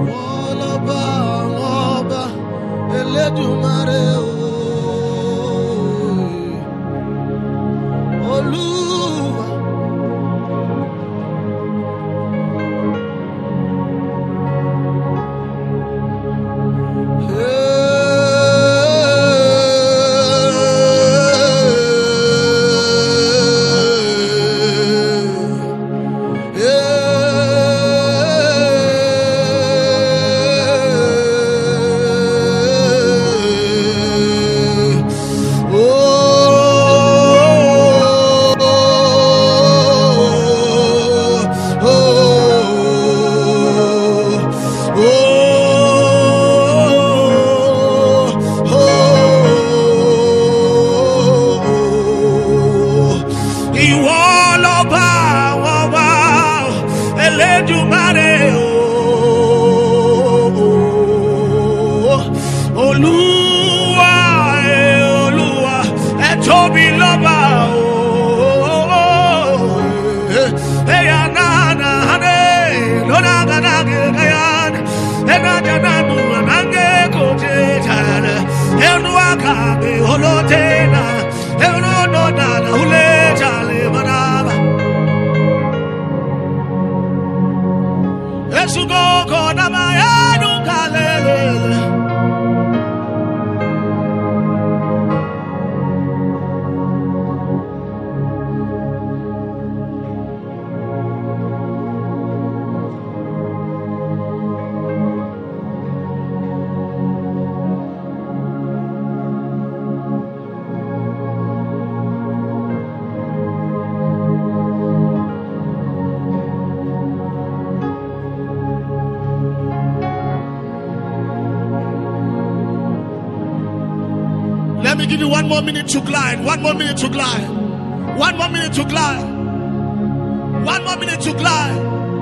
Woloba, Woba, Eledumare, Oluwa. Let me give you 1 more minute to glide. 1 more minute to glide. 1 more minute to glide. 1 more minute to glide.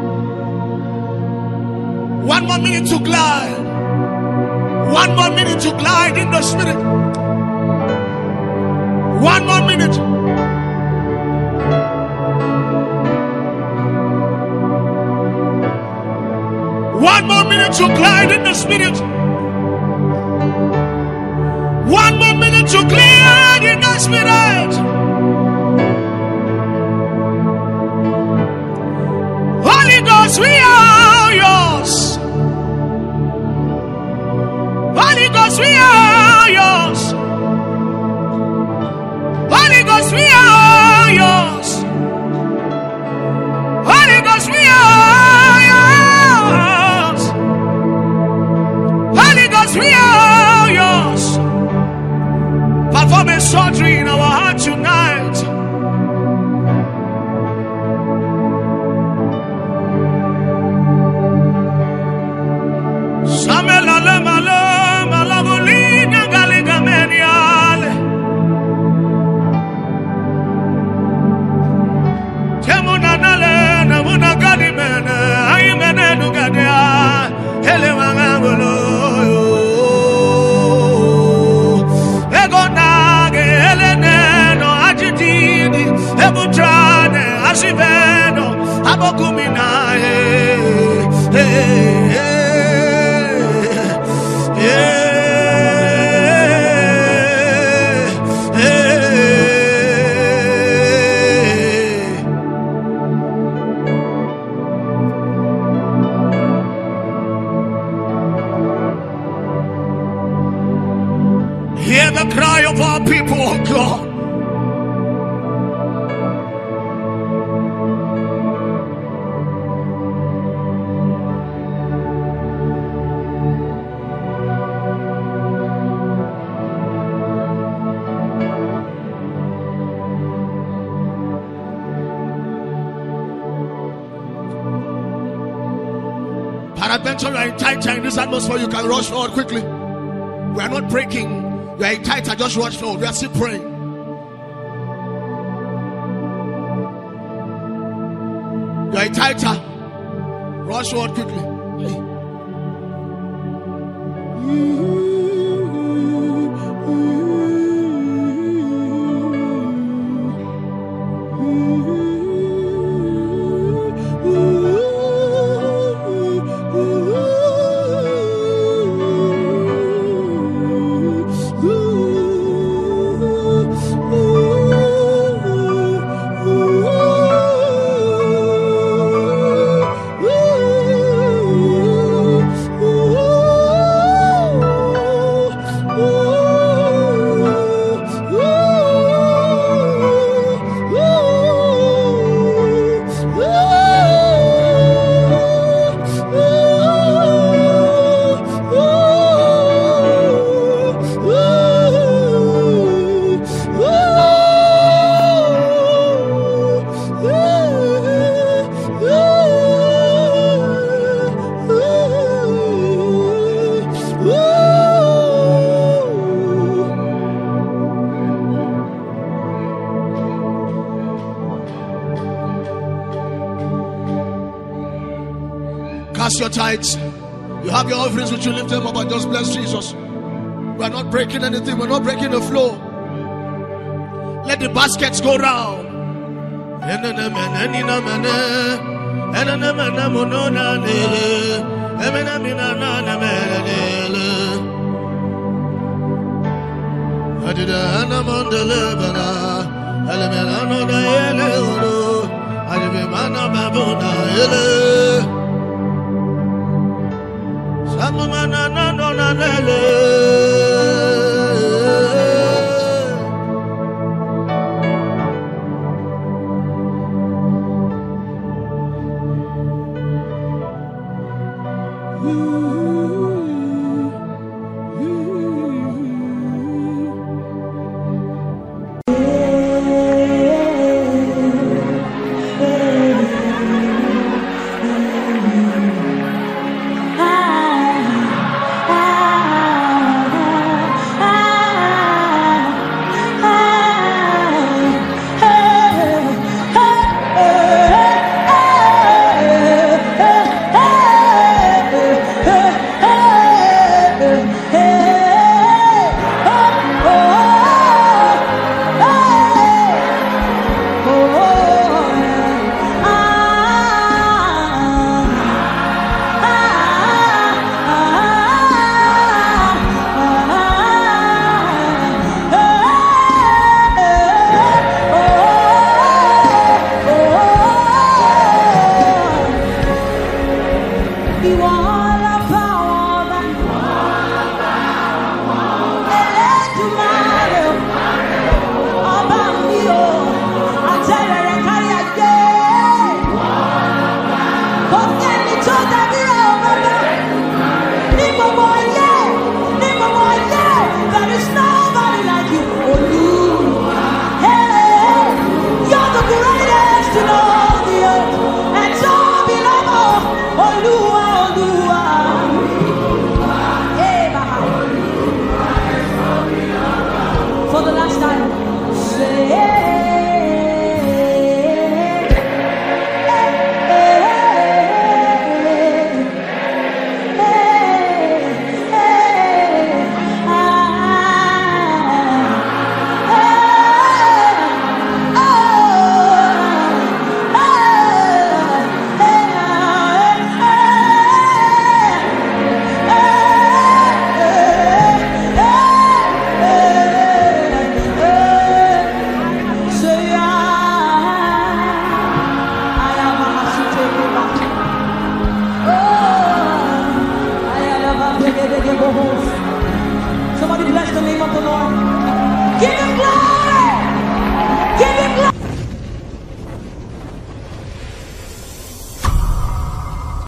1 more minute to glide. 1 more minute to glide in the spirit. 1 more minute. One more minute to glide in the spirit. 1 more minute to glide in the spirit. Holy Ghost, we are yours. Holy Ghost, we are yours. Holy Ghost, we are yours. Holy Ghost, we are yours. Holy Ghost, we are yours. Perform a surgery in our heart tonight. Samelale male malabulina galiga meniale. Temuna nale namuna gadi mene ay mene nugadea hele wangabulo. Ebutrane asiveno abokuminae Hear the cry of our people, oh God. Peradventure, you are in tight in this atmosphere. You can rush forward quickly. We are not breaking. You are in tight. Just rush forward. We are still praying. You are in tighter. Rush forward quickly. Hey. us your tithes. You have your offerings which you lift them up and just bless Jesus. We are not breaking anything. We're not breaking the flow. Let the baskets go round. Ooh.